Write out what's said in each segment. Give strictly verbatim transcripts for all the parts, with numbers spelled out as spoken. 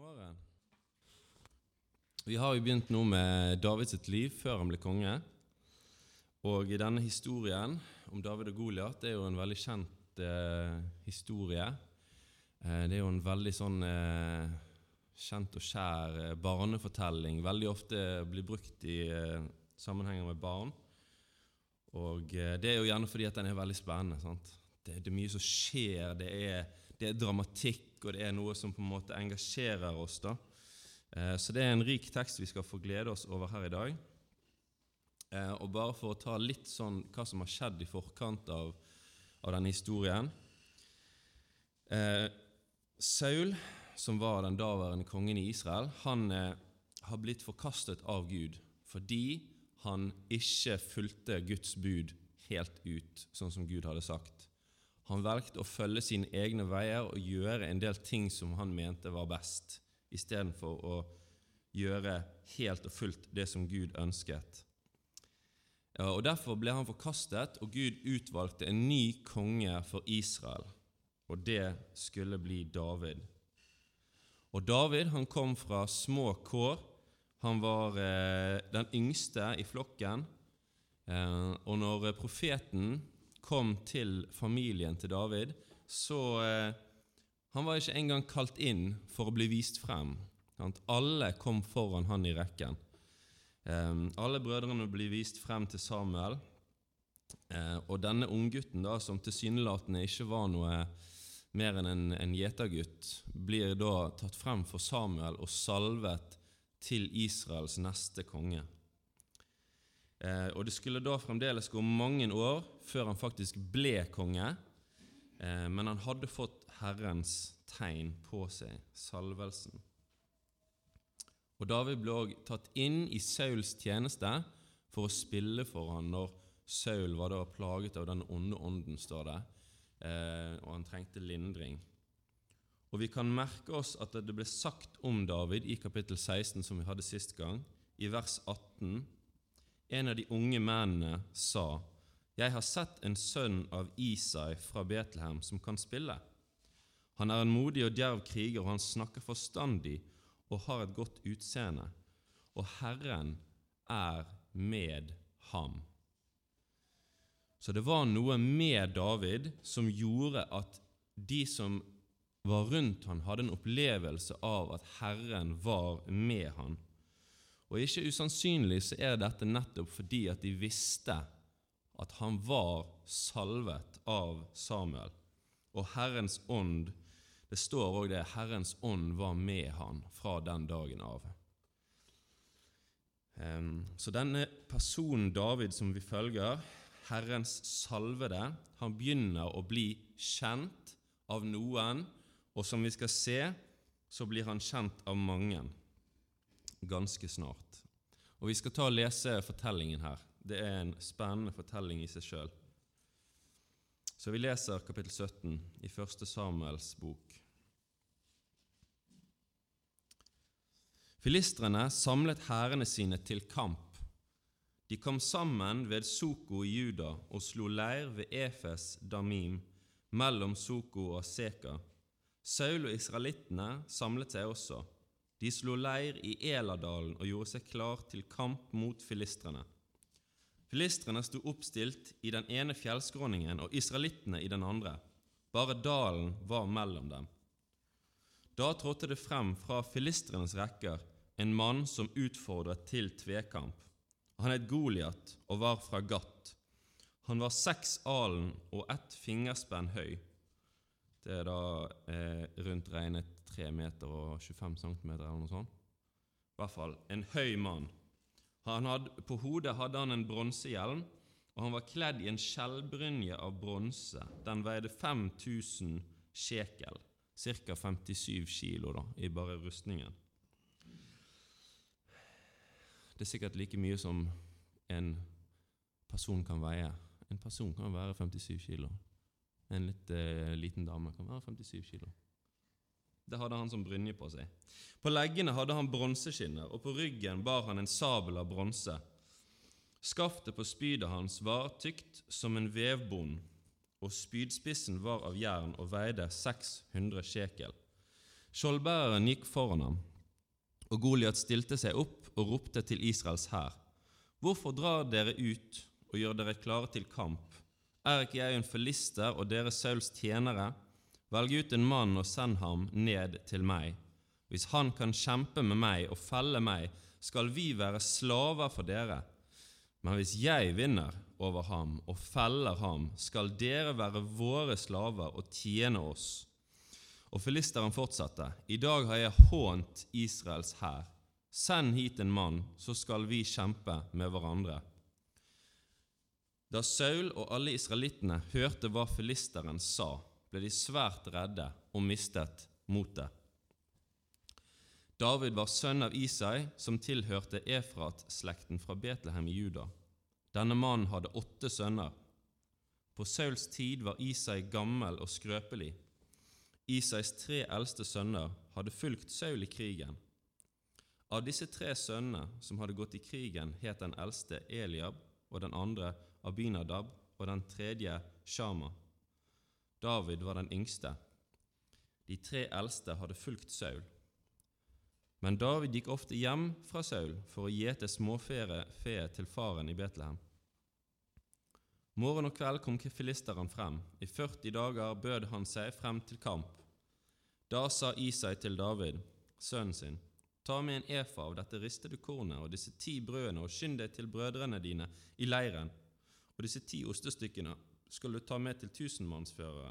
morgen. Vi har jo begynt nå med Davids sitt liv før han ble konge. Og i denne historien om David og Goliat, det er jo en veldig kjent eh, historie. Eh, det er jo en veldig sånn eh, kjent og kjær eh, barnefortelling. Veldig ofte blir brukt i eh, sammenhenger med barn. Og eh, det er jo gjerne fordi at den er veldig spennende, sant? Det, det er mye som skjer, det er, det er dramatikk, og det er noe som på en måte engasjerer oss da. Eh, så det er en rik tekst vi skal få glede oss over her i dag. Eh, og bare for å ta litt sånn hva som har skjedd i forkant av, av denne historien. Eh, Saul, som var den daværende kongen i Israel, han eh, har blitt forkastet av Gud, fordi han ikke fulgte Guds bud helt ut, sånn som Gud hadde sagt. Han valgte å følge sine egne veier og gjøre en del ting som han mente var best, i stedet for å gjøre helt og fullt det som Gud ønsket. Og derfor ble han forkastet, og Gud utvalgte en ny konge for Israel, og det skulle bli David. Og David, han kom fra små kår. Han var eh, den yngste i flokken, eh, og når profeten kom til familien til David, så eh, han var ikke engang kalt inn for å bli vist frem. Alle kom foran han i rekken. Eh, alle brødrene ble vist frem til Samuel, eh, og denne unggutten da, som tilsynelatende ikke var noe mer enn en, en gjetergutt, blir da tatt frem for Samuel og salvet til Israels neste konge. Eh, og det skulle da fremdeles gå mange år før han faktisk ble konge, eh, men han hadde fått Herrens tegn på seg, salvelsen. Og David ble også tatt inn i Sauls tjeneste for å spille for han når Saul var da plaget av den onde ånden, står det, eh, og han trengte lindring. Og vi kan merke oss at det ble sagt om David i kapittel seksten, som vi hadde sist gang, i vers atten. En av de unge mennene sa, «Jeg har sett en sønn av Isai fra Betlehem som kan spille. Han er en modig og djerv kriger, og han snakker forstandig og har et godt utseende, og Herren er med ham.» Så det var noe med David som gjorde at de som var rundt han hadde en opplevelse av at Herren var med han. Og ikke usannsynlig så er dette nettopp fordi at de visste at han var salvet av Samuel. Og Herrens ånd, det står også det, Herrens ånd var med han fra den dagen av. Så denne personen David som vi følger, Herrens salvede, han begynner å bli kjent av noen, og som vi skal se, så blir han kjent av mange ganske snart. Og vi skal ta og lese fortellingen her. Det er en spennende fortelling i seg selv. Så vi leser kapittel sytten i første Samuels bok. Filistrene samlet hærene sine til kamp. De kom sammen ved Soko i Juda og slo leir ved Efes Damim, mellom Soko og Seka. Saul og israelittene samlet seg også. De slo leir i Eladalen og gjorde seg klar til kamp mot filistrene. Filistrene sto oppstilt i den ene fjellskråningen og israelittene i den andre. Bare dalen var mellom dem. Da trådte det frem fra filistrenes rekker en mann som utfordret til tvekamp. Han het Goliat og var fra Gat. Han var seks alen og ett fingerspenn høy. Det er da eh, rundt regnet tre meter og tjuefem centimeter eller noe sånt. I hvert fall en høy mann. Han hadde, på hodet hadde han en bronsehjelm, og han var kledd i en skjellbrynje av bronse. Den veide fem tusen shekel, cirka femtisyv kilo da, i bare rustningen. Det er sikkert like mye som en person kan veie. En person kan være femtisyv kilo. En litt eh, liten dame kan være femtisyv kilo. Det hadde han som brynje på seg. På leggene hadde han bronseskinner, og på ryggen bar han en sabel av bronse. Skaftet på spydet hans var tykt som en vevbond, og spydspissen var av jern og veide seks hundre shekel. Skjoldbæreren gikk foran ham, og Goliat stilte seg opp og ropte til Israels hær: Hvorfor drar dere ut og gjør dere klare til kamp? Er ikke jeg en filister og dere Sauls tjenere? Velg ut en mann og send ham ned til meg. Hvis han kan kjempe med meg og felle meg, skal vi være slaver for dere. Men hvis jeg vinner over ham og feller ham, skal dere være våre slaver og tjene oss. Og filisteren fortsatte: I dag har jeg hånt Israels hær. Send hit en mann, så skal vi kjempe med hverandre. Da Saul og alle israelittene hørte hva filisteren sa, ble de svært redde og mistet motet. David var sønn av Isai, som tilhørte Efrat-slekten fra Betlehem i Juda. Denne mannen hadde åtte sønner. På Sauls tid var Isai gammel og skrøpelig. Isais tre eldste sønner hadde fulgt Saul i krigen. Av disse tre sønnene som hadde gått i krigen, het den eldste Eliab, og den andre Abinadab, og den tredje Shama. David var den yngste. De tre eldste hadde fulgt Saul. Men David gikk ofte hjem fra Saul for å gjete småfe til faren i Betlehem. Morgen og kveld kom filisteren frem. I førti dager bød han seg frem til kamp. Da sa Isai til David, sønnen sin: Ta med en efa av dette ristede kornet og disse ti brødene og skynd deg til brødrene dine i leiren, og disse ti ostestykkene skal du ta med til tusenmannsføreren.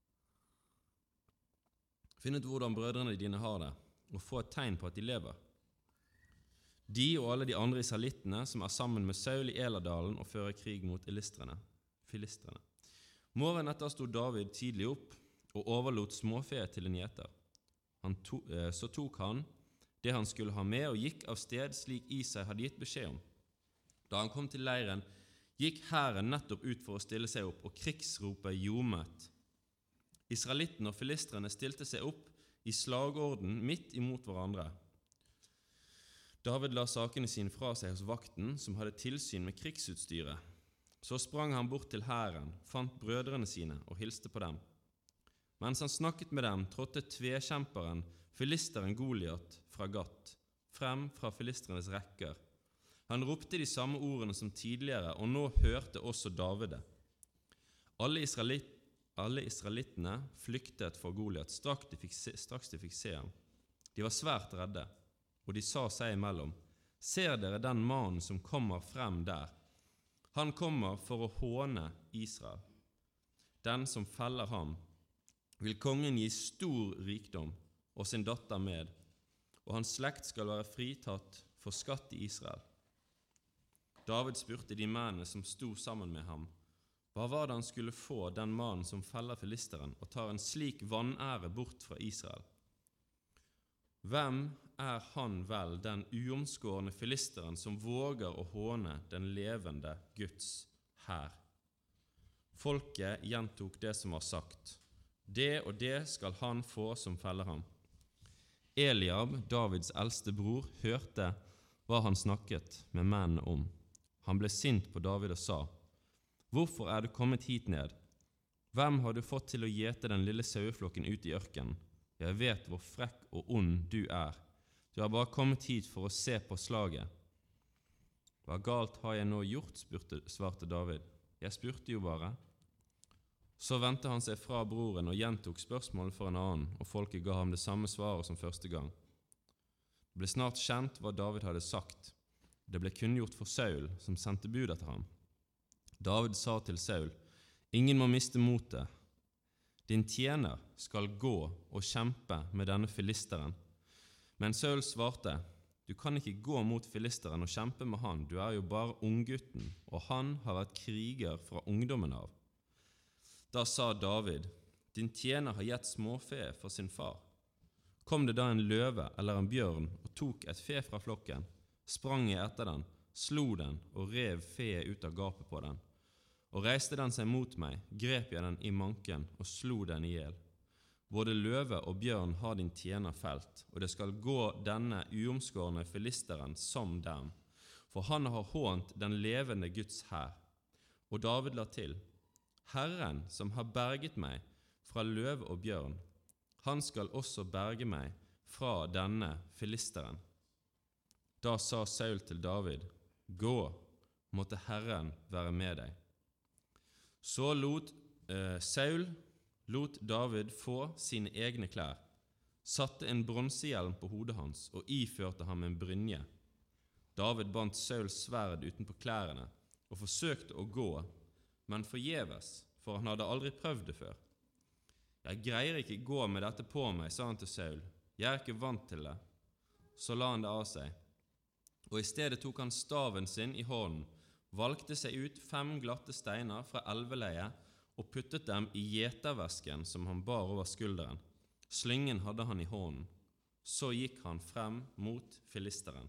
Finn ut hvordan brødrene dine har det, og få et tegn på at de lever. De og alle de andre israelittene som er sammen med Saul i Eladalen og fører krig mot filistrene. filistrene. Morgen etter stod David tidlig opp og overlot småfe til en gjeter. Han to, eh, så tok han det han skulle ha med og gikk av sted slik Isai hadde gitt beskjed om. Da han kom til leiren, gikk hæren nettopp ut for å stille seg opp, og krigsropet ljomet. Israelittene og filistrene stilte seg opp i slagorden midt imot hverandre. David la sakene sine fra seg hos vakten som hadde tilsyn med krigsutstyret. Så sprang han bort til hæren, fant brødrene sine og hilste på dem. Mens han snakket med dem, trådte tvekjemperen, filisteren Goliat fra Gat, frem fra filistrenes rekker. Han ropte de samme ordene som tidligere, og nå hørte også David det. Alle, israelitt, alle israelittene flyktet for Goliat straks de, fikk se, straks de fikk se ham. De var svært redde, og de sa seg imellom: Ser dere den mannen som kommer frem der? Han kommer for å håne Israel. Den som feller ham, vil kongen gi stor rikdom og sin datter med, og hans slekt skal være fritatt for skatt i Israel. David spurte de mennene som sto sammen med ham, hva var det han skulle få den mannen som feller filisteren og tar en slik vanære bort fra Israel? Hvem er han vel, den uomskårne filisteren som våger å håne den levende Guds hær? Folket gjentok det som var sagt. Det og det skal han få som feller ham. Eliab, Davids eldste bror, hørte hva han snakket med mennene om. Han ble sint på David og sa: Hvorfor er du kommet hit ned? Hvem har du fått til å gjete den lille saueflokken ut i ørkenen? Jeg vet hvor frekk og ond du er. Du har bare kommet hit for å se på slaget. Hva galt har jeg nå gjort, spurte, svarte David. Jeg spurte jo bare. Så vendte han seg fra broren og gjentok spørsmålet for en annen, og folket ga ham det samme svaret som første gang. Det ble snart kjent hva David hadde sagt. Det ble kunngjort for Saul, som sendte bud etter ham. David sa til Saul: Ingen må miste motet. Din tjener skal gå og kjempe med denne filisteren. Men Saul svarte: Du kan ikke gå mot filisteren og kjempe med han, du er jo bare unggutten, og han har vært kriger fra ungdommen av. Da sa David: Din tjener har gitt småfe for sin far. Kom det da en løve eller en bjørn og tok et fe fra flokken, sprang jeg etter den, slo den og rev fe ut av gapet på den. Og reiste den seg mot meg, grep jeg den i manken og slo den i hjel. Både løve og bjørn har din tjener felt, og det skal gå denne uomskårne filisteren som dem, for han har hånt den levende Guds hær. Og David la til: Herren som har berget meg fra løve og bjørn, Han skal også berge meg fra denne filisteren. Da sa Saul til David, gå, måtte Herren være med deg. Så lot eh, Saul lot David få sine egne klær, satte en bronsehjelm på hodet hans og iførte ham en brynje. David bandt Sauls sverd utenpå klærne og forsøkte å gå, men forgjeves, for han hadde aldri prøvd det før. Jeg greier ikke gå med dette på meg, sa han til Saul. Jeg er ikke vant til det. Så la han det av seg. Og i stedet tok han staven sin i hånden, valgte seg ut fem glatte steiner fra elveleiet og puttet dem i gjetervesken som han bar over skulderen. Slyngen hadde han i hånden. Så gikk han frem mot filisteren.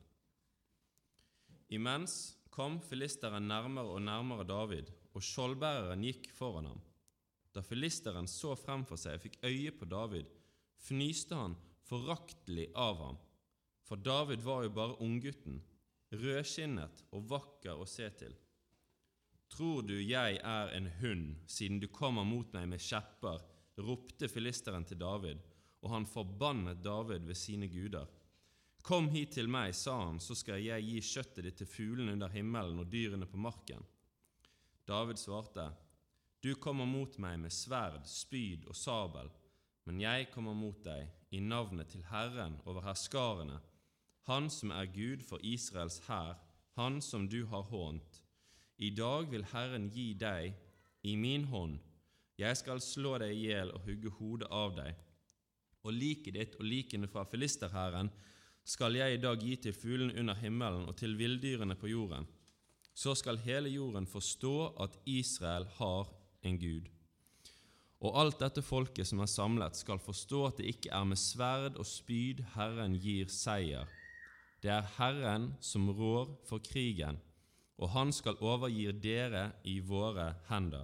Imens kom filisteren nærmere og nærmere David, og skjoldbæreren gikk foran ham. Da filisteren så frem for seg og fikk øye på David, fnyste han foraktelig av ham. For David var jo bare unggutten, rødskinnet og vakker å se til. Tror du jeg er en hund, siden du kommer mot meg med kjepper, ropte filisteren til David, og han forbannet David ved sine guder. Kom hit til meg, sa han, så skal jeg gi kjøttet ditt til fuglene under himmelen og dyrene på marken. David svarte, du kommer mot meg med sverd, spyd og sabel, men jeg kommer mot deg i navnet til Herren over herskarene, han som er Gud for Israels hær, han som du har hånt. I dag vil Herren gi deg i min hånd. Jeg skal slå deg ihjel og hugge hodet av deg. Og liket ditt og likene fra filisterherren skal jeg i dag gi til fuglen under himmelen og til vilddyrene på jorden. Så skal hele jorden forstå at Israel har en Gud. Og alt dette folket som er samlet skal forstå at det ikke er med sverd og spyd Herren gir seier. Det er Herren som rår for krigen, og han skal overgi dere i våre hender.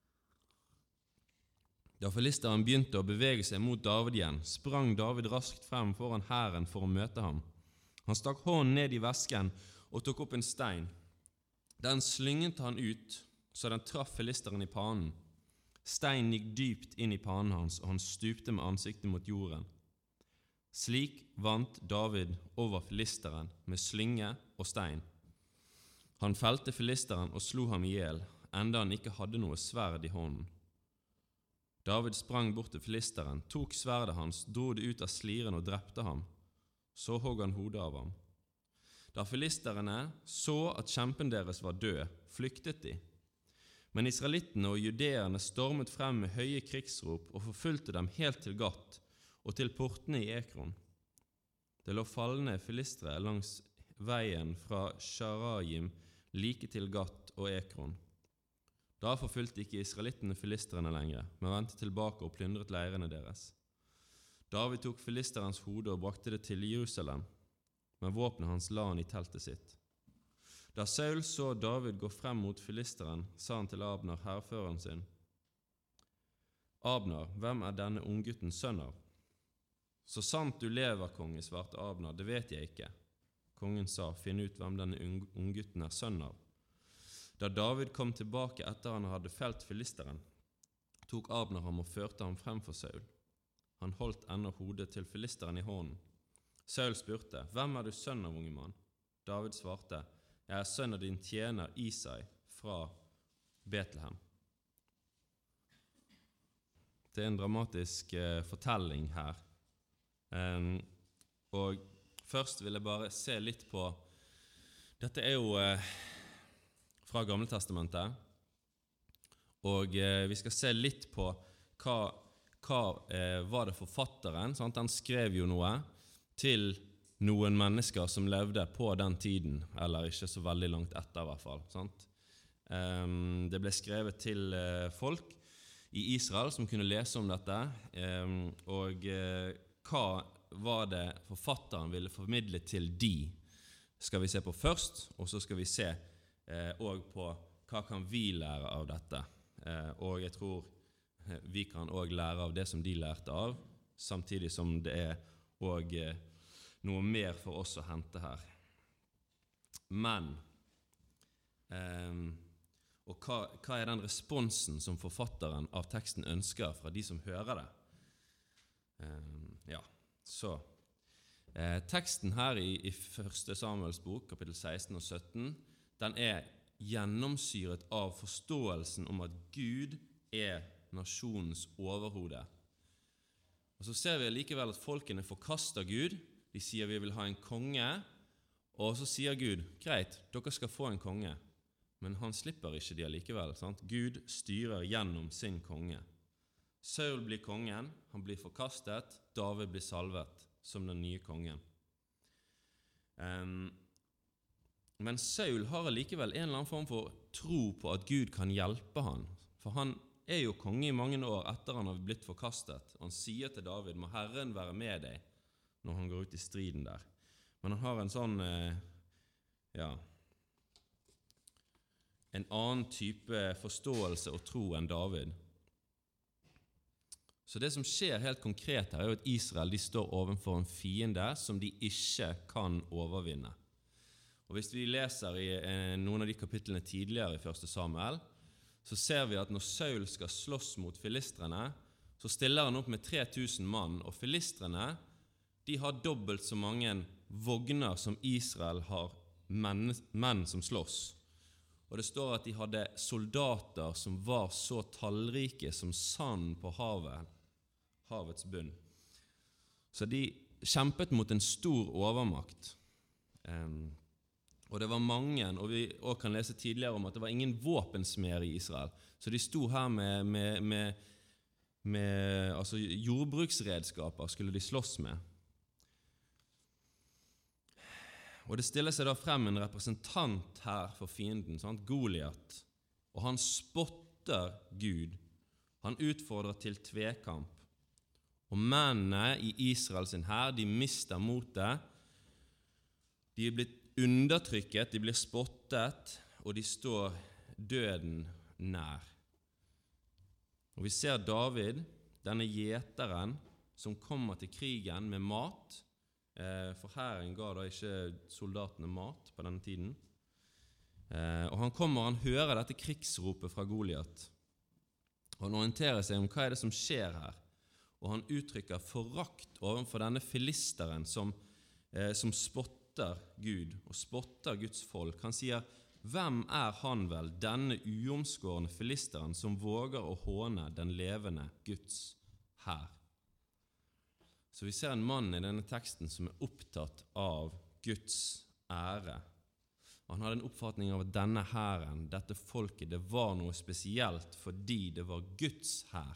Da filisteren begynte å bevege seg mot David igjen, sprang David raskt frem foran hæren for å møte ham. Han stakk hånden ned i vesken og tok opp en stein. Den slynget han ut, så den traff filisteren i panen. Steinen gikk dypt inn i panen hans, og han stupte med ansiktet mot jorden. Slik vant David over filisteren med slynge og stein. Han felte filisteren og slo ham ihjel, enda han ikke hadde noe sverd i hånden. David sprang bort til filisteren, tok sverdet hans, dro det ut av sliren og drepte ham. Så hogg han hodet av ham. Da filisterne så at kjempen deres var død, flyktet de. Men israelittene og judeerne stormet frem med høye krigsrop og forfulgte dem helt til Gat og til portene i Ekron. Det lå fallende filistere langs veien fra Sharajim like til Gat og Ekron. Da forfulgte ikke israelittene filistrene lenger, men vendte tilbake og plyndret leirene deres. David tok filisterens hode og brakte det til Jerusalem, men våpenet hans la han i teltet sitt. Da Saul så David gå frem mot filisteren, sa han til Abner, hærføreren sin, Abner, hvem er denne unggutten sønn av? Så sant du lever, konge, svarte Abner, det vet jeg ikke. Kongen sa, finn ut hvem denne unggutten er sønn av. Da David kom tilbake etter han hadde felt filisteren, tok Abner ham og førte ham frem for Saul. Han holdt ennå hodet til filisteren i hånden. Saul spurte, hvem er du sønn av, unge mann? David svarte, jeg er sønn av din tjener Isai fra Betlehem. Det er en dramatisk eh, fortelling her. Um, og først vil jeg bare se litt på, dette er jo eh, fra Gamle Testamentet, og eh, vi skal se litt på hva, hva eh, var det forfatteren, sant? Han skrev jo noe til noen mennesker som levde på den tiden, eller ikke så veldig langt etter i hvert fall. Sant? Um, det ble skrevet til eh, folk i Israel som kunne lese om dette, um, og eh, hva var det forfatteren ville formidle til de, skal vi se på først, og så skal vi se eh, også på hva kan vi lære av dette. Eh, og jeg tror vi kan også lære av det som de lærte av, samtidig som det er også eh, noe mer for oss å hente her. Men, eh, og hva, hva er den responsen som forfatteren av teksten ønsker fra de som hører det? Eh, ja, så eh, teksten her i, i første Samuels bok, kapittel seksten og sytten, den er gjennomsyret av forståelsen om at Gud er nasjonens overhode. Og så ser vi likevel at folkene forkaster Gud. De sier vi vil ha en konge, og så sier Gud, greit, dere skal få en konge. Men han slipper ikke de likevel, sant? Gud styrer gjennom sin konge. Saul blir kongen, han blir forkastet, David blir salvet som den nye kongen. Um, men Saul har likevel en eller annen form for tro på at Gud kan hjelpe han, for han er jo konge i mange år etter han har blitt forkastet. Han sier til David, må Herren være med deg når han går ut i striden der. Men han har en sånn, eh, ja, en annen type forståelse og tro enn David. Så det som skjer helt konkret her er jo at Israel de står ovenfor en fiende som de ikke kan overvinne. Og hvis vi leser i eh, noen av de kapitlene tidligere i første Samuel, så ser vi at når Saul skal slåss mot filistrene, så stiller han opp med tre tusen mann, og filistrene, de har dobbelt så mange vogner som Israel har menn, menn som slåss. Og det står at de hadde soldater som var så tallrike som sand på havet, havets bunn. Så de kjempet mot en stor overmakt. Um, Og det var mange, og vi også kan lese tidligere om at det var ingen våpensmeder i Israel. Så de sto her med, med, med, med altså jordbruksredskaper skulle de slåss med. Og det stiller seg da frem en representant her for fienden, sant? Goliat. Og han spotter Gud. Han utfordrer til tvekamp. Og mennene i Israels hær, de mister motet. De er blitt undertrykket, de blir spottet, og de står døden nær. Og vi ser David, denne gjeteren, som kommer til krigen med mat, for hæren ga da ikke soldatene mat på denne tiden. Og han kommer, han hører dette krigsropet fra Goliat, og han orienterer seg om hva er det som skjer her, og han uttrykker forakt overfor denne filisteren som, som spotter Gud og spotter Guds folk. Han sier, hvem er han vel, denne uomskårne filisteren som våger å håne den levende Guds hær? Så vi ser en mann i denne teksten som er opptatt av Guds ære. Han hadde en oppfatning av at denne hæren, dette folket, det var noe spesielt fordi det var Guds hær.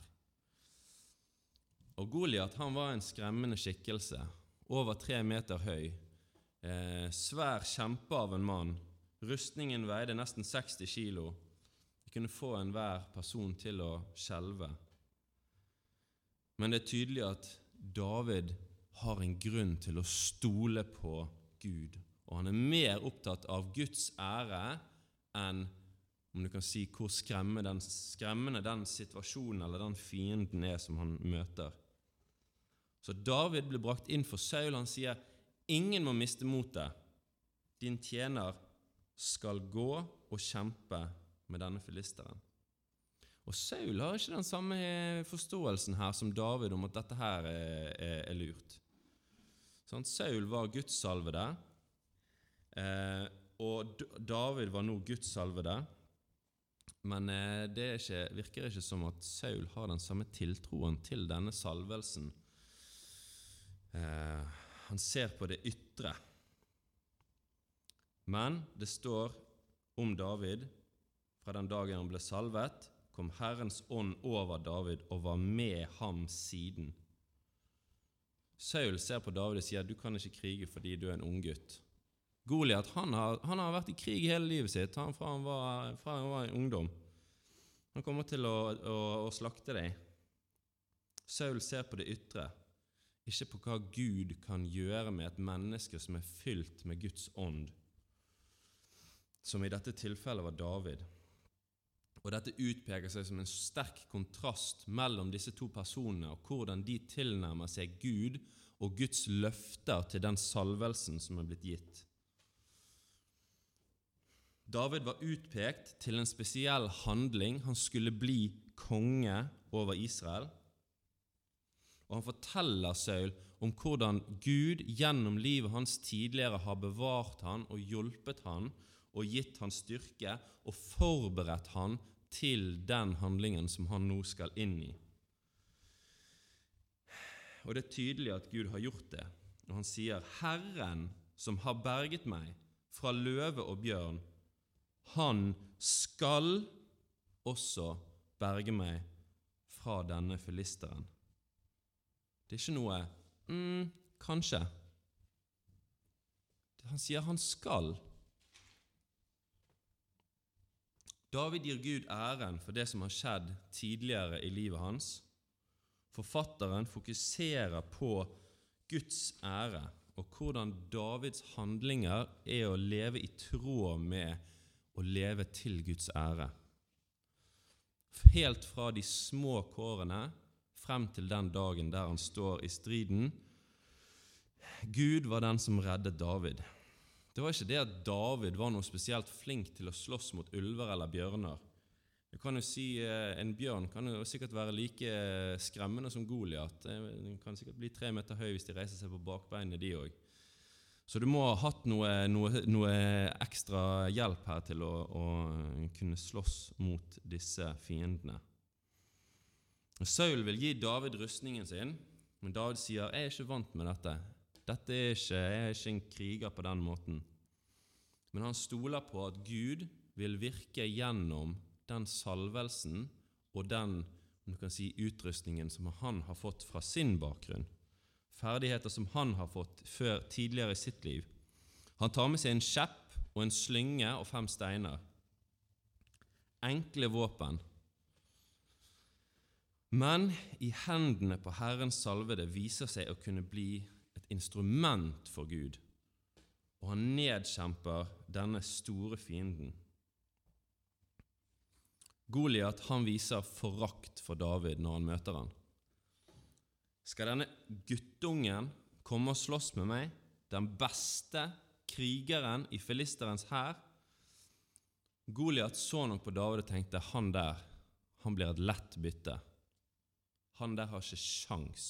Og Goliat, han var en skremmende skikkelse, over tre meter høy, Eh, svær kjempe av en mann. Rustningen veide nesten seksti kilo. Det kunne få enhver person til å skjelve. Men det er tydelig at David har en grunn til å stole på Gud, og han er mer opptatt av Guds ære enn, om du kan si, hvor skremmende den, skremmende den situasjonen eller den fienden er som han møter. Så David blir brakt inn for Saul. Han sier, ingen må miste motet. Din tjener skal gå og kjempe med denne filisteren. Og Saul har ikke den samme forståelsen her som David om at dette her er, er, er lurt. Sånn, Saul var Guds salvede, eh, og David var nå Guds salvede, men eh, det er ikke, virker ikke som at Saul har den samme tiltroen til denne salvelsen. Eh, Han ser på det ytre. Men det står om David, fra den dagen han ble salvet, kom Herrens ånd over David og var med ham siden. Saul ser på David og sier, du kan ikke krige fordi du er en ung gutt. Goliat, han har, han har vært i krig hele livet sitt, han fra han var, fra han var en ungdom. Han kommer til å, å, å slakte deg. Saul ser på det ytre, ikke på hva Gud kan gjøre med et menneske som er fylt med Guds ånd, som i dette tilfellet var David. Og dette utpeker seg som en sterk kontrast mellom disse to personene, og hvordan de tilnærmer seg Gud og Guds løfter til den salvelsen som er blitt gitt. David var utpekt til en spesiell handling. Han skulle bli konge over Israel. Og han forteller Saul om hvordan Gud gjennom livet hans tidligere har bevart han og hjulpet han og gitt han styrke og forberedt han til den handlingen som han nå skal inn i. Og det er tydelig at Gud har gjort det. Og han sier, Herren som har berget meg fra løve og bjørn, han skal også berge meg fra denne filisteren. Det er ikke noe, mm, kanskje. Han sier han skal. David gir Gud æren for det som har skjedd tidligere i livet hans. Forfatteren fokuserer på Guds ære og hvordan Davids handlinger er å leve i tråd med å leve til Guds ære. Helt fra de små kårene frem til den dagen der han står i striden. Gud var den som reddet David. Det var ikke det at David var noe spesielt flink til å slåss mot ulver eller bjørner. Jeg kan jo si, en bjørn kan jo sikkert være like skremmende som Goliat. Den kan sikkert bli tre meter høy hvis de reiser seg på bakbeinene de også. Så du må ha hatt noe, noe, noe ekstra hjelp her til å, å kunne slåss mot disse fiendene. Saul vil gi David rustningen sin, men David sier, jeg er ikke vant med dette. Dette er ikke, jeg er ikke en kriger på den måten. Men han stoler på at Gud vil virke gjennom den salvelsen og den, om du kan si, utrustningen som han har fått fra sin bakgrunn. Ferdigheter som han har fått før tidligere i sitt liv. Han tar med seg en kjepp og en slynge og fem steiner. Enkle våpen. Men i hendene på Herrens salvede viser seg å kunne bli et instrument for Gud, og han nedkjemper denne store fienden. Goliat, han viser forakt for David når han møter han. Skal denne guttungen komme og slåss med meg, den beste krigeren i filisterens hær? Goliat så nok på David og tenkte, han der, han blir et lett bytte. Han der har ikke sjans.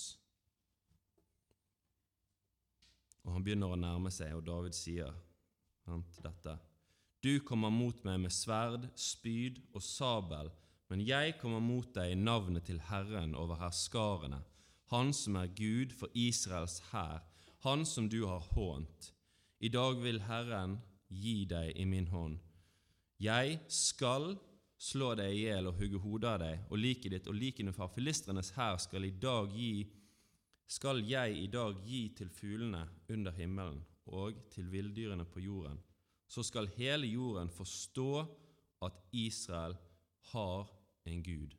Og han begynner å nærme seg, og David sier hent dette. Du kommer mot meg med sverd, spyd og sabel, men jeg kommer mot deg i navnet til Herren over herskarene, han som er Gud for Israels hær, han som du har hånt. I dag vil Herren gi deg i min hånd. Jeg skal slå deg ihjel og hugge hodet av deg, og liket ditt og likene fra filistrenes hær skal i dag gi skal jeg i dag gi til fuglene under himmelen og til vilddyrene på jorden. Så skal hele jorden forstå at Israel har en Gud.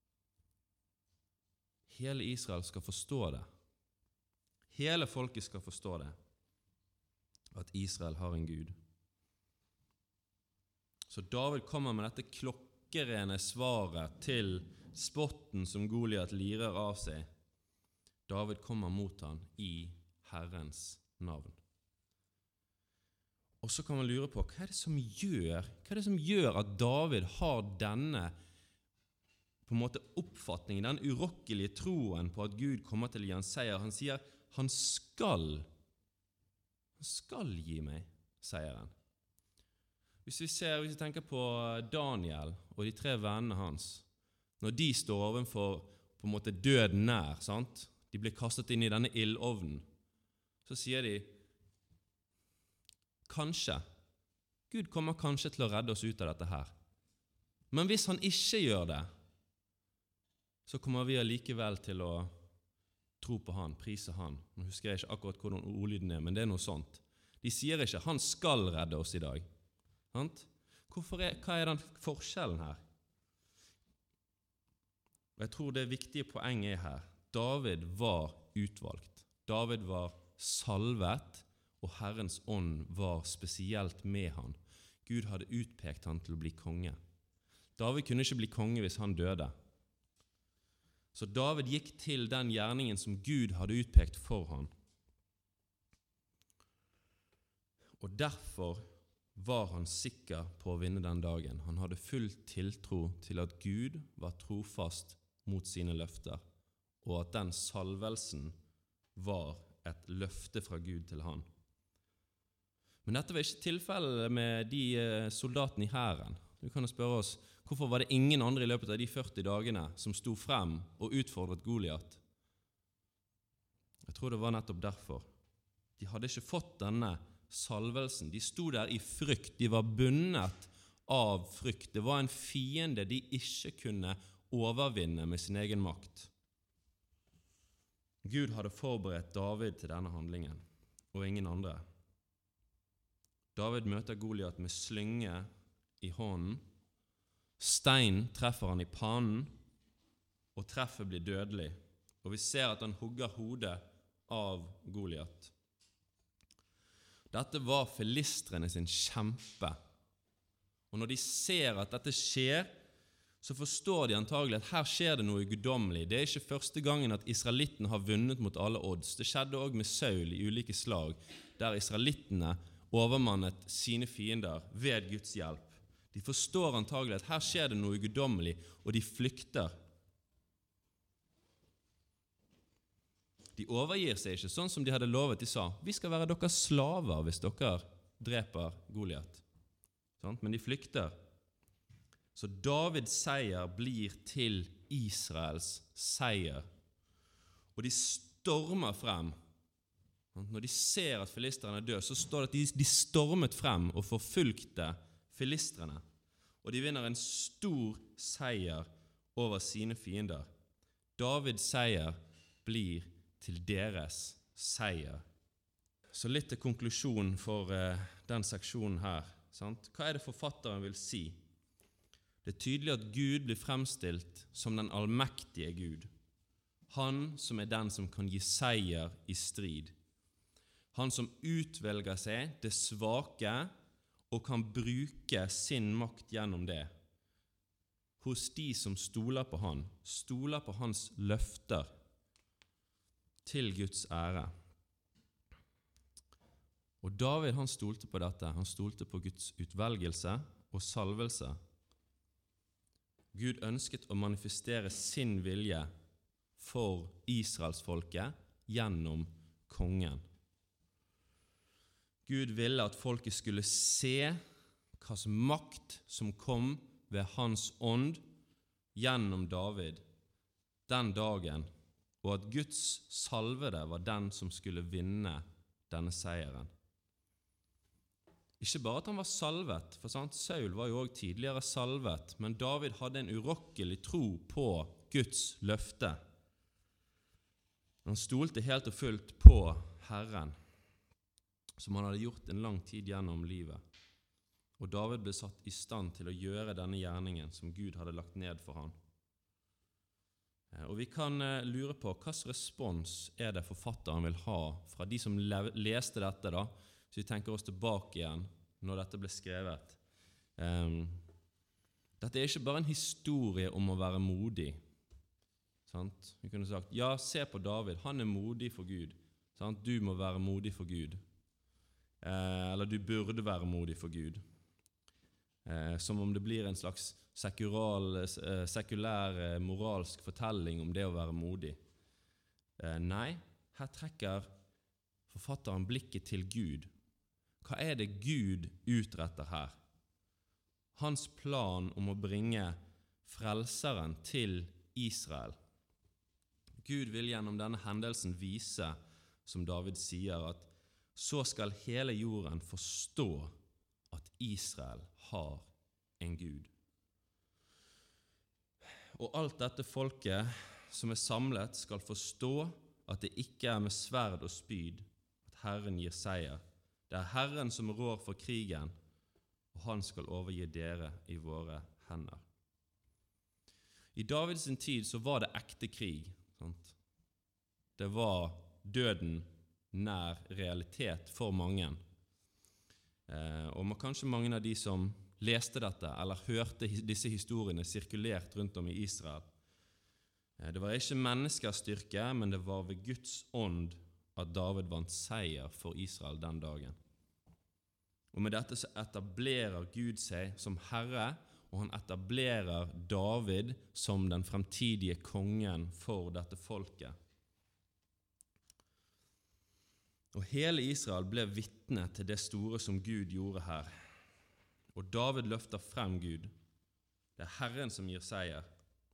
Hele Israel skal forstå det. Hele folket skal forstå det, at Israel har en Gud. Så David kommer med dette klokkerene svaret til spotten som Goliat lirer av seg. David kommer mot han i Herrens navn. Og så kan man lure på, hva er det som gjør, hva er det som gjør at David har denne på en måte oppfatningen, den urokkelige troen på at Gud kommer til å gi han seier? Han sier, han skal, han skal gi meg seieren. Hvis vi ser, hvis vi tenker på Daniel og de tre vennene hans, når de står ovenfor på en måte døden nær, sant? De blir kastet inn i denne ildovnen, så sier de, kanskje, Gud kommer kanskje til å redde oss ut av dette her. Men hvis han ikke gjør det, så kommer vi allikevel til å tro på han, prise han. Nå husker jeg ikke akkurat hvordan ordlyden er, men det er noe sånt. De sier ikke, han skal redde oss i dag. Hvorfor er, hva er den forskjellen her? Og jeg tror det viktige poenget er her. David var utvalgt. David var salvet, og Herrens ånd var spesielt med han. Gud hadde utpekt han til å bli konge. David kunne ikke bli konge hvis han døde. Så David gikk til den gjerningen som Gud hadde utpekt for han. Og derfor var han sikker på å vinne den dagen. Han hadde full tiltro til at Gud var trofast mot sine løfter, og at den salvelsen var et løfte fra Gud til han. Men dette var ikke tilfellet med de soldatene i hæren. Du kan jo spørre oss, hvorfor var det ingen andre i løpet av de førti dagene som sto frem og utfordret Goliat? Jeg tror det var nettopp derfor. De hadde ikke fått denne salvelsen. De sto der i frykt. De var bundet av frykt. Det var en fiende de ikke kunne overvinne med sin egen makt. Gud hadde forberedt David til denne handlingen, og ingen andre. David møter Goliat med slynge i hånden. Stein treffer han i pannen, og treffet blir dødelig. Og vi ser at han hugger hodet av Goliat. Dette var filistrene sin kjempe. Og når de ser at dette skjer, så forstår de antagelig at her skjer det noe guddommelig. Det er ikke første gangen at israelittene har vunnet mot alle odds. Det skjedde også med Saul i ulike slag, der israelittene overmannet sine fiender ved Guds hjelp. De forstår antagelig at her skjer det noe guddommelig, og de flykter. De overgir seg ikke sånn som de hadde lovet. De sa, vi skal være deres slaver hvis dere dreper Goliat. Men de flykter. Så Davids seier blir til Israels seier. Og de stormer frem. Når de ser at filistrene er døde, så står det at de, de stormet frem og forfulgte filistrene. Og de vinner en stor seier over sine fiender. Davids seier blir til deres seier. Så litt til konklusjonen for uh, den seksjonen her. Sant? Hva er det forfatteren vil si? Det er tydelig at Gud blir fremstilt som den allmektige Gud. Han som er den som kan gi seier i strid. Han som utvelger seg det svake og kan bruke sin makt gjennom det. Hos de som stoler på han, stoler på hans løfter til Guds ære. Og David han stolte på dette. Han stolte på Guds utvelgelse og salvelse. Gud ønsket å manifestere sin vilje for Israelsfolket gjennom kongen. Gud ville at folket skulle se hva som makt som kom ved hans ånd gjennom David den dagen, og at Guds salvede var den som skulle vinne denne seieren. Ikke bare at han var salvet, for sant? Saul var jo også tidligere salvet, men David hadde en urokkelig tro på Guds løfte. Han stolte helt og fullt på Herren, som han hadde gjort en lang tid gjennom livet. Og David ble satt i stand til å gjøre denne gjerningen som Gud hadde lagt ned for han. Og vi kan lure på hva slags respons er det forfatteren vil ha fra de som leste dette da, så vi tenker oss tilbake igjen når dette ble skrevet. Um, dette er ikke bare en historie om å være modig. Sant? Vi kunne sagt, ja, se på David, han er modig for Gud. Sant? Du må være modig for Gud. Eh, eller du burde være modig for Gud. Eh, som om det blir en slags sekural, eh, sekulær eh, moralsk fortelling om det å være modig. Eh, nei, her trekker forfatteren blikket til Gud. Hva er det Gud utretter her? Hans plan om å bringe frelseren til Israel. Gud vil gjennom denne hendelsen vise, som David sier, at så skal hele jorden forstå at Israel har en Gud. Og alt dette folket som er samlet skal forstå at det ikke er med sverd og spyd at Herren gir seier. Det er Herren som rår for krigen, og han skal overgi dere i våre hender. I Davids tid så var det ekte krig. Sant? Det var døden nær realitet for mange. Eh, og kanskje mange av de som leste dette, eller hørte disse historiene sirkulert rundt om i Israel. Eh, det var ikke menneskers styrke, men det var ved Guds ånd at David vant seier for Israel den dagen. Og med dette så etablerer Gud seg som Herre og han etablerer David som den fremtidige kongen for dette folket. Og hele Israel ble vitne til det store som Gud gjorde her. Og David løfter frem Gud. Det er Herren som gir seier.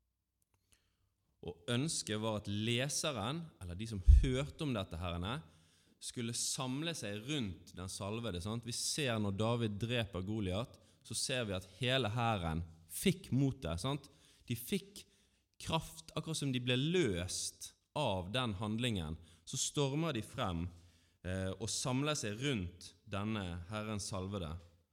Og ønsket var at leseren, eller de som hørte om dette herrene, skulle samle seg rundt den salvede. Sant? Vi ser når David dreper Goliat, så ser vi at hele hæren fikk mot det. Sant? De fikk kraft, akkurat som de ble løst av den handlingen. Så stormer de frem eh, og samler seg rundt denne Herrens salvede.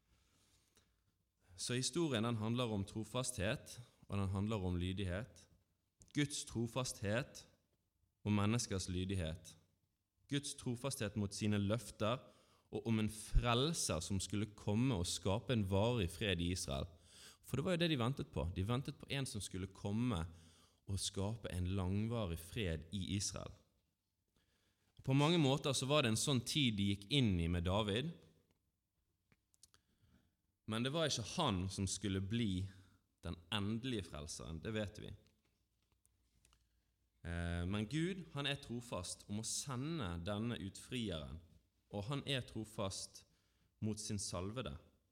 Så historien den handler om trofasthet, og den handler om lydighet. Guds trofasthet og menneskers lydighet. Guds trofasthet mot sine løfter, og om en frelser som skulle komme og skape en varig fred i Israel. For det var jo det de ventet på. De ventet på en som skulle komme og skape en langvarig fred i Israel. På mange måter så var det en sånn tid de gikk inn i med David, men det var ikke han som skulle bli den endelige frelseren, det vet vi. Men Gud, han er trofast om å sende denne utfrieren, og han er trofast mot sin salvede.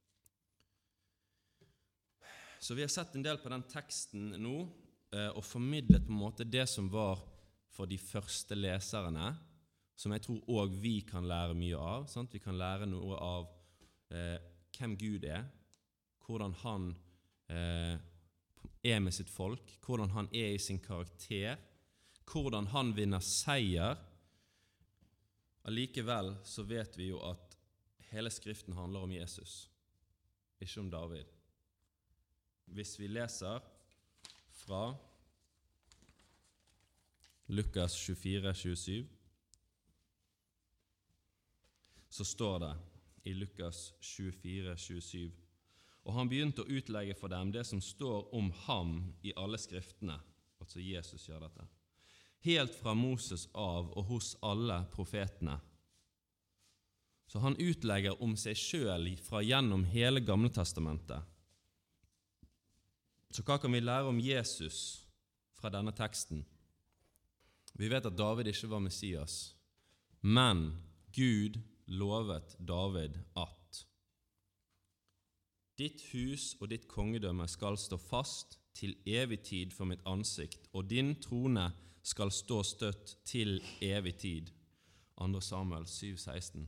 Så vi har sett en del på den teksten nå, og formidlet på en måte det som var for de første leserne, som jeg tror også vi kan lære mye av. Sant? Vi kan lære noe av eh, hvem Gud er, hvordan han eh, er med sitt folk, hvordan han er i sin karakter, hvordan han vinner seier. Allikevel så vet vi jo at hele skriften handler om Jesus, ikke om David. Hvis vi leser fra Lukas tjuefire tjuesju, så står det i Lukas tjuefire tjuesju, og han begynte å utlegge for dem det som står om ham i alle skriftene, altså Jesus gjør dette, helt fra Moses av og hos alle profetene. Så han utlegger om seg selv fra gjennom hele Gamle testamentet. Så hva kan vi lære om Jesus fra denne teksten? Vi vet at David ikke var Messias, men Gud lovet David at ditt hus og ditt kongedømme skal stå fast til evig tid for mitt ansikt, og din trone skal stå støtt til evig tid. Andre Samuel syv seksten.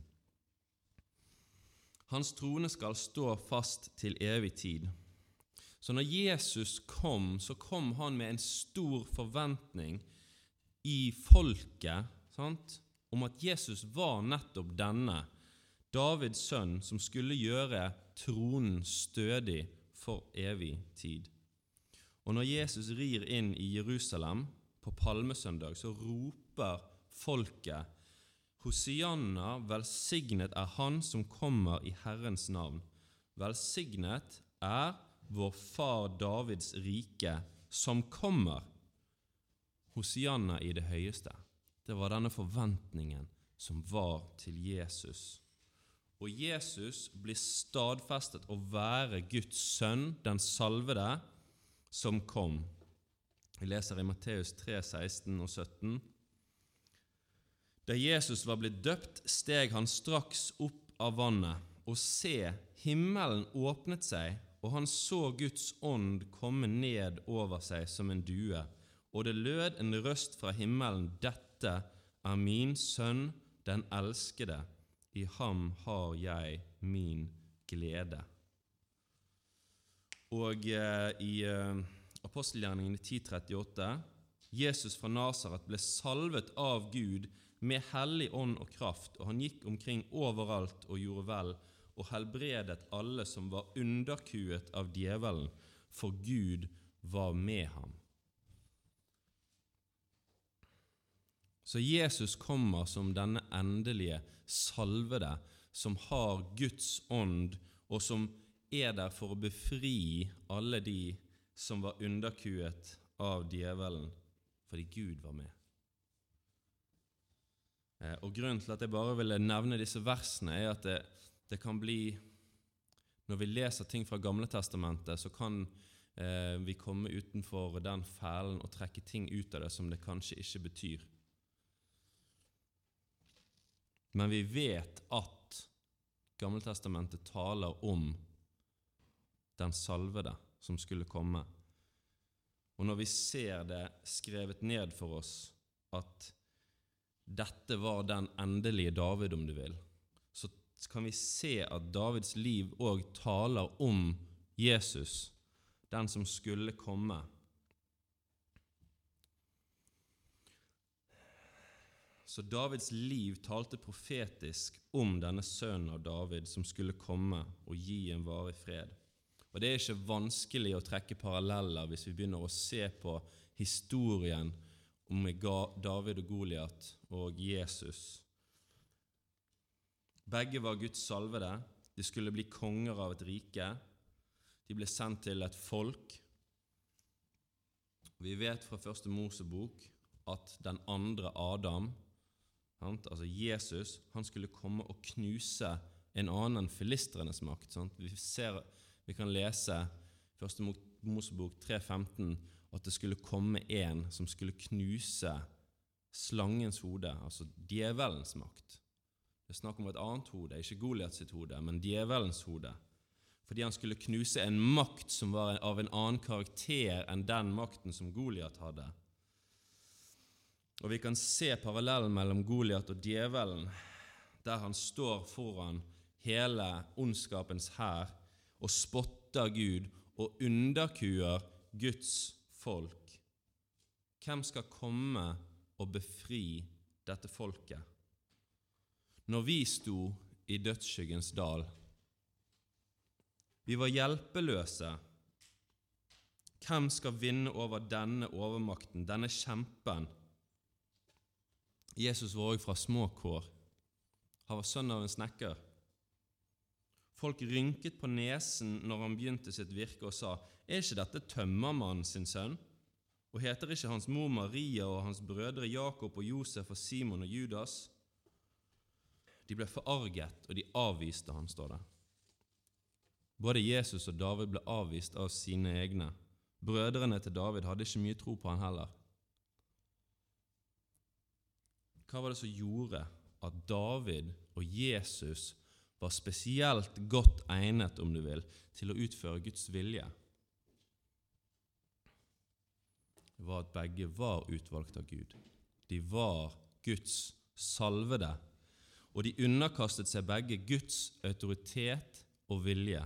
Hans trone skal stå fast til evig tid. Så når Jesus kom, så kom han med en stor forventning i folket, sant? Om at Jesus var nettopp denne, Davids sønn, som skulle gjøre tronen stødig for evig tid. Og når Jesus rir inn i Jerusalem på palmesøndag, så roper folket, Hosianna, velsignet er han som kommer i Herrens navn. Velsignet er vår far Davids rike som kommer. Hosianna i det høyeste. Det var denne forventningen som var til Jesus. Og Jesus blir stadfestet å være Guds sønn, den salvede, som kom. Vi leser i Matteus tre seksten og sytten. Da Jesus var blitt døpt, steg han straks opp av vannet, og se, himmelen åpnet seg, og han så Guds ånd komme ned over seg som en due, og det lød en røst fra himmelen, dette er min sønn, den elskede, i ham har jeg min glede. Og eh, i eh, apostelgjerningen ti trettiåtte, Jesus fra Nasaret ble salvet av Gud med hellig ånd og kraft, og han gikk omkring overalt og gjorde vel, og helbredet alle som var underkuet av djevelen, for Gud var med ham. Så Jesus kommer som denne endelige salvede, som har Guds ånd, og som er der for å befri alle de som var underkuet av djevelen, fordi Gud var med. Og grunnen til at jeg bare ville nevne disse versene er at det, det kan bli når vi leser ting fra Gamle Testamentet, så kan eh, vi komme utenfor den fælen og trekke ting ut av det som det kanskje ikke betyr. Men vi vet at Gamle Testamentet taler om den salvede som skulle komme. Og når vi ser det skrevet ned for oss at dette var den endelige David, om du vil, så kan vi se at Davids liv også taler om Jesus, den som skulle komme. Så Davids liv talte profetisk om denne sønnen av David som skulle komme og gi en varig fred. Og det er ikke vanskelig å trekke paralleller hvis vi begynner å se på historien om David og Goliat og Jesus. Begge var Guds salvede. De skulle bli konger av et rike. De ble sendt til et folk. Vi vet fra første Mosebok at den andre Adam, altså Jesus, han skulle komme og knuse en annen enn filistrenes makt. Vi, ser, vi kan lese første Mosebok tre femten at det skulle komme en som skulle knuse slangens hode, altså djevelens makt. Det er snakk om et annet hode, ikke Goliat sitt hode, men djevelens hode. Fordi han skulle knuse en makt som var av en annen karakter enn den makten som Goliat hadde. Og vi kan se parallellen mellom Goliat og djevelen, der han står foran hele ondskapens hær og spotter Gud og underkuer Guds folk. Hvem skal komme og befri dette folket? Når vi sto i dødsskyggens dal, vi var hjelpeløse. Hvem skal vinne over denne overmakten, denne kjempen? Jesus var også fra små kår. Han var sønn av en snekker. Folk rynket på nesen når han begynte sitt virke og sa, er ikke dette tømmermannen sin sønn? Og heter ikke hans mor Maria og hans brødre Jakob og Josef og Simon og Judas? De ble forarget, og de avviste han, står det. Både Jesus og David ble avvist av sine egne. Brødrene til David hadde ikke mye tro på han heller. Hva var det som gjorde at David og Jesus var spesielt godt egnet, om du vil, til å utføre Guds vilje? Det var at begge var utvalgt av Gud. De var Guds salvede, og de underkastet seg begge Guds autoritet og vilje.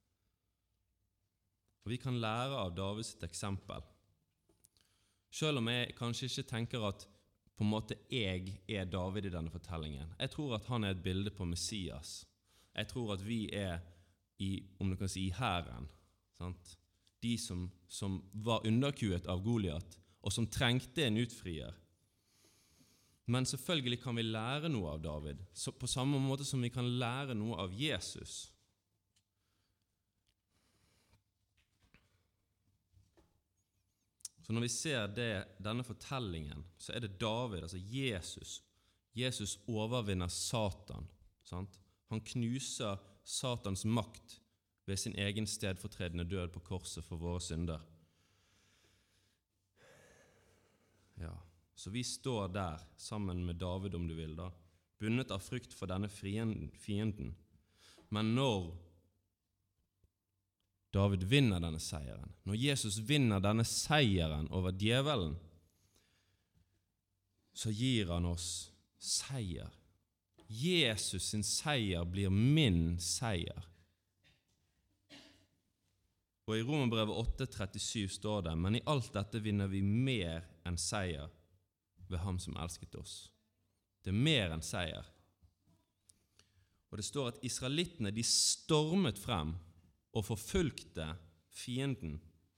Og vi kan lære av Davids eksempel. Selv om jeg kanskje ikke tenker at på en måte jeg er David i denne fortellingen. Jeg tror at han er et bilde på Messias. Jeg tror at vi er i, om du kan si, i hæren, sant? De som, som var underkuet av Goliat, og som trengte en utfrier. Men selvfølgelig kan vi lære noe av David, så på samme måte som vi kan lære noe av Jesus. Så når vi ser det, denne fortellingen, så er det David, altså Jesus. Jesus overvinner Satan, sant? Han knuser Satans makt ved sin egen stedfortredende død på korset for våre synder. Ja, så vi står der sammen med David, om du vil da, bundet av frykt for denne fienden. Men når David vinner denne seieren, når Jesus vinner denne seieren over djevelen, så gir han oss seier. Jesus sin seier blir min seier. Og i Romerbrevet åtte trettisju står det, men i alt dette vinner vi mer enn seier ved ham som elsket oss. Det er mer enn seier. Og det står at israelittene, de stormet frem og forfulgte fienden.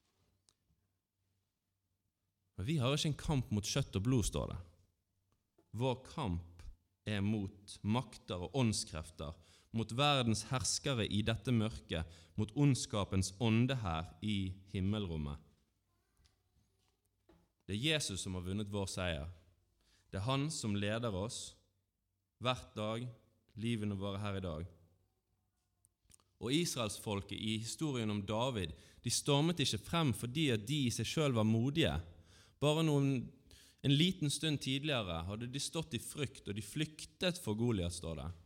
Men vi har ikke en kamp mot kjøtt og blod, står det. Vår kamp er mot makter og åndskrefter, mot verdens herskere i dette mørket, mot ondskapens ånde her i himmelrommet. Det er Jesus som har vunnet vår seier. Det er han som leder oss hvert dag, livene våre her i dag. Og Israelsfolket i historien om David, de stormet ikke frem fordi at de i seg selv var modige. Bare noen, en liten stund tidligere hadde de stått i frykt, og de flyktet for Goliat, står det.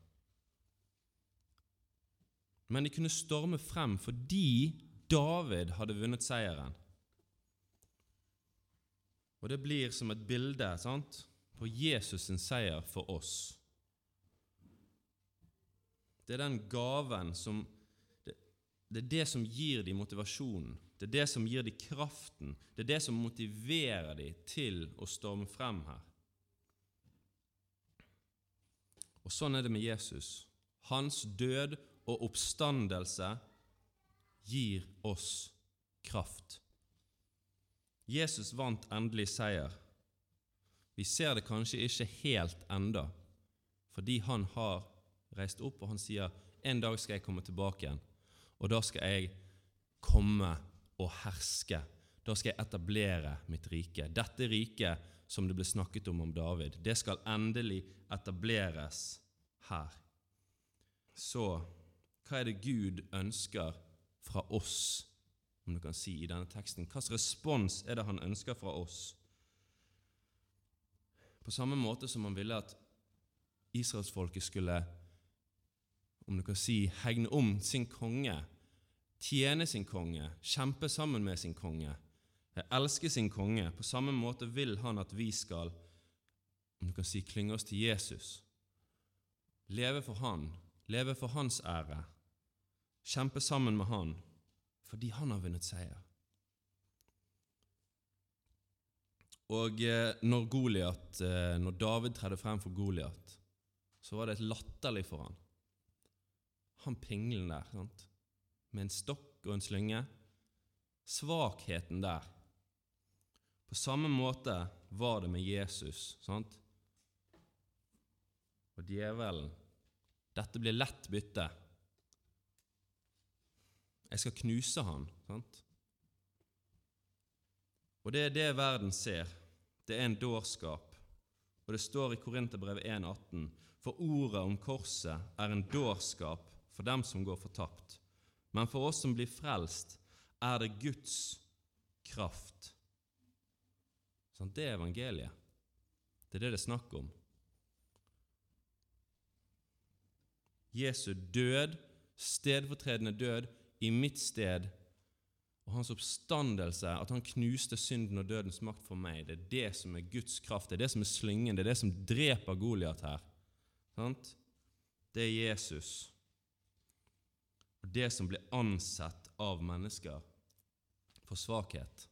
Men de kunne storme frem fordi David hadde vunnet seieren. Og det blir som et bilde, sant, på Jesus sin seier for oss. Det er den gaven som, det, det er det som gir de motivasjonen, det er det som gir de kraften, det er det som motiverer de til å storme frem her. Og sånn er det med Jesus. Hans død og oppstandelse gir oss kraft. Jesus vant endelig seier. Vi ser det kanskje ikke helt enda, fordi han har reist opp, og han sier, en dag skal jeg komme tilbake igjen, og da skal jeg komme og herske. Da skal jeg etablere mitt rike. Dette riket som det ble snakket om om David, det skal endelig etableres her. Så, hva er det Gud ønsker fra oss, om du kan si i denne teksten? Hva slags respons er det han ønsker fra oss? På samme måte som han ville at Israelsfolket skulle, om du kan si, hegne om sin konge, tjene sin konge, kjempe sammen med sin konge, elske sin konge, på samme måte vil han at vi skal, om du kan si, klynge oss til Jesus, leve for han, leve for hans ære, kjempe sammen med han, fordi han har vunnet seier. Og når Goliat, når David tredde frem for Goliat, så var det et latterlig for han. Han pinglen der, sant? Med en stokk og en slynge. Svakheten der. På samme måte var det med Jesus, sant? Og djevelen, dette blir lett bytte. Jeg skal knuse han, sant? Og det er det verden ser. Det er en dårskap. Og det står i Korinterbrevet en atten, for ordet om korset er en dårskap for dem som går fortapt. Men for oss som blir frelst, er det Guds kraft. Sånn, det er evangeliet. Det er det det er snakk om. Jesu død, stedfortredende død, i mitt sted, og hans oppstandelse, at han knuste synden og dødens makt for meg, det er det som er Guds kraft, det er det som er slyngen, det er det som dreper Goliat her. Sant? Det er Jesus. Og det som blir ansett av mennesker for svakhet.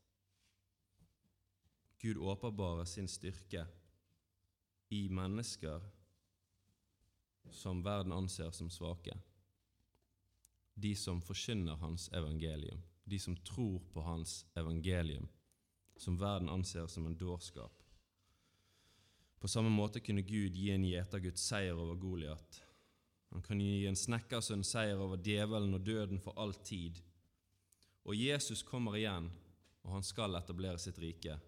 Gud åpenbarer sin styrke i mennesker som verden anser som svake. De som forkynner hans evangelium. De som tror på hans evangelium, som verden anser som en dårskap. På samme måte kunne Gud gi en gjetergutt seier over Goliat. Han kan gi en snekkersønn seier over djevelen og døden for all tid. Og Jesus kommer igjen, og han skal etablere sitt rike.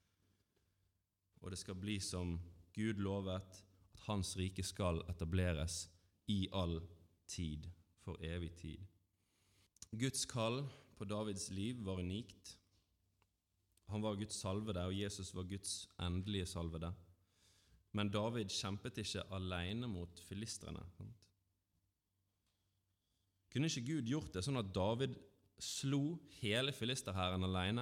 Og det skal bli som Gud lovet, at hans rike skal etableres i all tid, for evig tid. Guds kall på Davids liv var unikt. Han var Guds salvede, og Jesus var Guds endelige salvede. Men David kjempet ikke alene mot filistrene. Kunne ikke Gud gjort det sånn at David slo hele filisterhæren alene?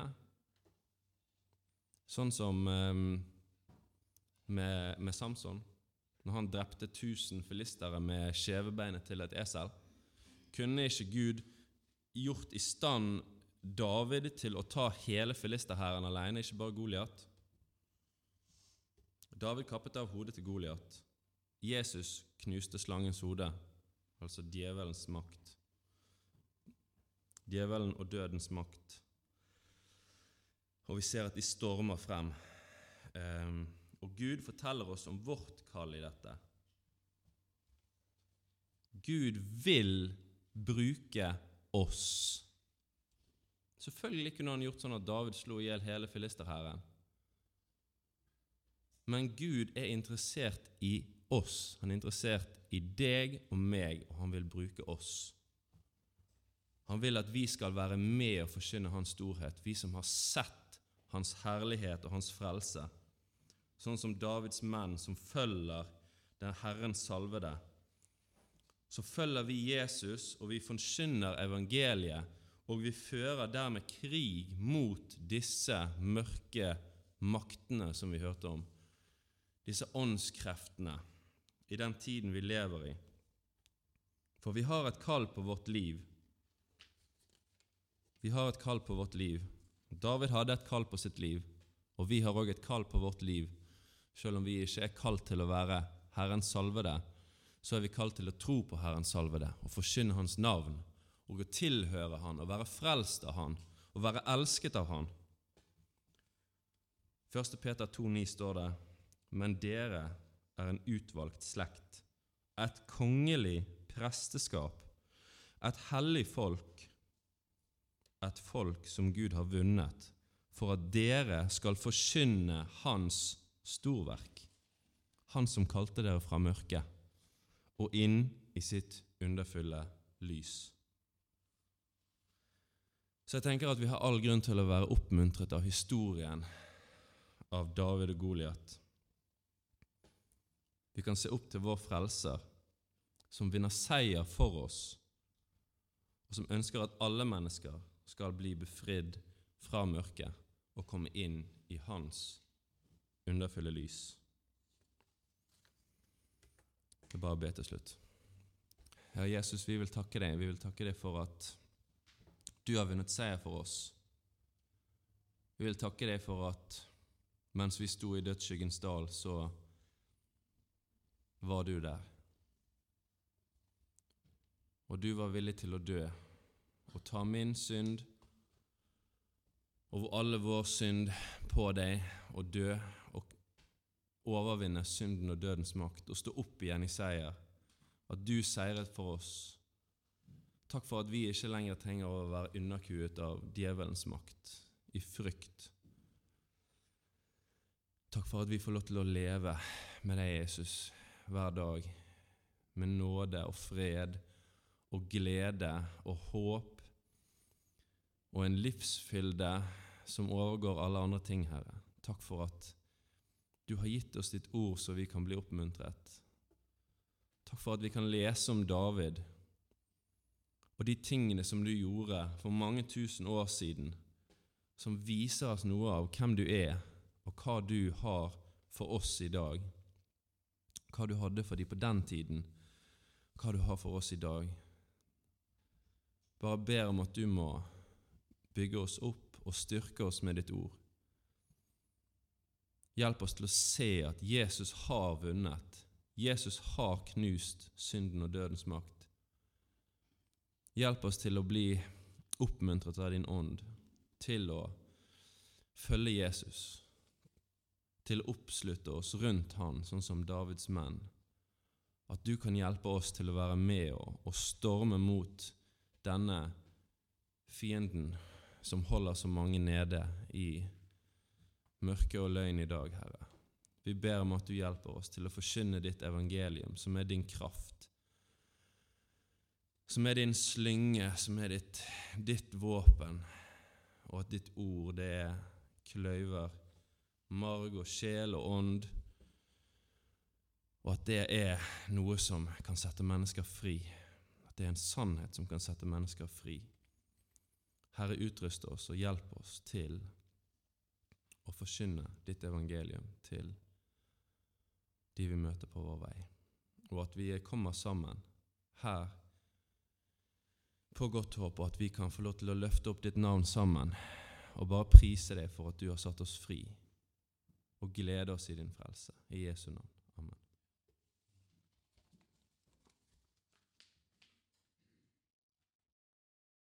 Sånn som um, med, med Samson, når han drepte tusen filistere med skjevebeinet til et esel. Kunne ikke Gud gjort i stand David til å ta hele filisterhæren alene, ikke bare Goliat? David kappet av hodet til Goliat. Jesus knuste slangens hode, altså djevelens makt. Djevelen og dødens makt. Og vi ser at de stormer frem. Um, og Gud forteller oss om vårt kall i dette. Gud vil bruke oss. Selvfølgelig kunne han gjort sånn at David slo ihjel hele filisterhæren. Men Gud er interessert i oss. Han er interessert i deg og meg, og han vil bruke oss. Han vil at vi skal være med og forkynne hans storhet, vi som har sett hans herlighet og hans frelse. Sånn som Davids menn som følger den Herren salvede. Så følger vi Jesus, og vi forkynner evangeliet, og vi fører dermed krig mot disse mørke maktene som vi hørte om. Disse åndskreftene i den tiden vi lever i. For vi har et kall på vårt liv. Vi har et kall på vårt liv. David hadde et kall på sitt liv, og vi har også et kall på vårt liv. Selv om vi ikke er kalt til å være Herrens salvede, så er vi kalt til å tro på Herrens salvede, og forkynne hans navn, og å tilhøre han, og være frelst av han, og være elsket av han. første Peter to ni står det, men dere er en utvalgt slekt, et kongelig presteskap, et hellig folk, et folk som Gud har vunnet, for at dere skal forkynne hans storverk, han som kalte dere fra mørket, og inn i sitt underfulle lys. Så jeg tenker at vi har all grunn til å være oppmuntret av historien av David og Goliat. Vi kan se opp til vår frelser, som vinner seier for oss, og som ønsker at alle mennesker skal bli befridd fra mørket og komme inn i hans underfulle lys. Jeg vil bare be til slutt. Herre Jesus, vi vil takke deg. Vi vil takke deg for at du har vunnet seier for oss. Vi vil takke deg for at mens vi sto i dødsskyggens dal, så var du der. Og du var villig til å dø, og ta min synd og alle vår synd på deg, og dø, og overvinne synden og dødens makt, og stå opp igjen i seier. At du seiret for oss. Takk for at vi ikke lenger trenger å være underkuet av djevelens makt, i frykt. Takk for at vi får lov til å leve med deg, Jesus, hver dag, med nåde og fred, og glede og håp, og en livsfylde som overgår alle andre ting, Herre. Takk for at du har gitt oss ditt ord så vi kan bli oppmuntret. Takk for at vi kan lese om David, og de tingene som du gjorde for mange tusen år siden, som viser oss noe av hvem du er, og hva du har for oss i dag. Hva du hadde for de på den tiden, hva du har for oss i dag. Bare ber om at du må bygge oss opp og styrke oss med ditt ord. Hjelp oss til å se at Jesus har vunnet. Jesus har knust synden og dødens makt. Hjelp oss til å bli oppmuntret av din ånd, til å følge Jesus, til å oppslutte oss rundt han, sånn som Davids menn. At du kan hjelpe oss til å være med og, og storme mot denne fienden som holder så mange nede i mørke og løgn i dag, Herre. Vi ber om at du hjelper oss til å forkynne ditt evangelium, som er din kraft, som er din slynge, som er ditt, ditt våpen, og at ditt ord, det er kløyver, marg og sjel og ånd, og at det er noe som kan sette mennesker fri, at det er en sannhet som kan sette mennesker fri. Herre, utruste oss og hjelp oss til å forkynne ditt evangelium til de vi møter på vår vei, og at vi kommer sammen her på godt håp, og at vi kan få lov til å løfte opp ditt navn sammen og bare prise deg for at du har satt oss fri og glede oss i din frelse. I Jesu navn.